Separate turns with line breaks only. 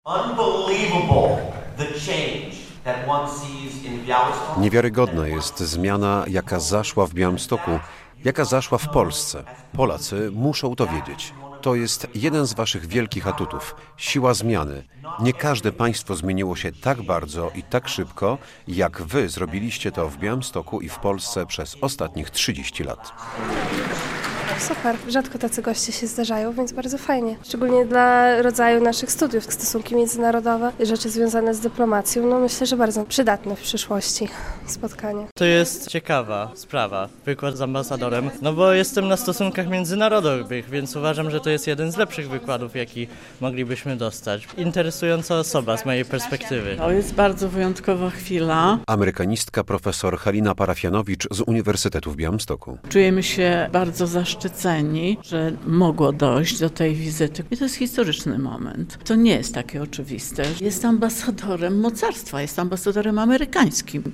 Niewiarygodna jest zmiana, jaka zaszła w Białymstoku, jaka zaszła w Polsce. Polacy muszą to wiedzieć. To jest jeden z waszych wielkich atutów. Siła zmiany. Nie każde państwo zmieniło się tak bardzo i tak szybko, jak wy zrobiliście to w Białymstoku i w Polsce przez ostatnich 30 lat.
Super, rzadko tacy goście się zdarzają, więc bardzo fajnie. Szczególnie dla rodzaju naszych studiów, stosunki międzynarodowe, rzeczy związane z dyplomacją. No myślę, że bardzo przydatne w przyszłości spotkanie.
To jest ciekawa sprawa, wykład z ambasadorem, no bo jestem na stosunkach międzynarodowych, więc uważam, że to jest jeden z lepszych wykładów, jaki moglibyśmy dostać. Interesująca osoba z mojej perspektywy.
To jest bardzo wyjątkowa chwila.
Amerykanistka profesor Halina Parafianowicz z Uniwersytetu w Białymstoku.
Czujemy się bardzo zaszczyceni, że mogło dojść do tej wizyty. I to jest historyczny moment. To nie jest takie oczywiste. Jest ambasadorem mocarstwa, jest ambasadorem amerykańskim.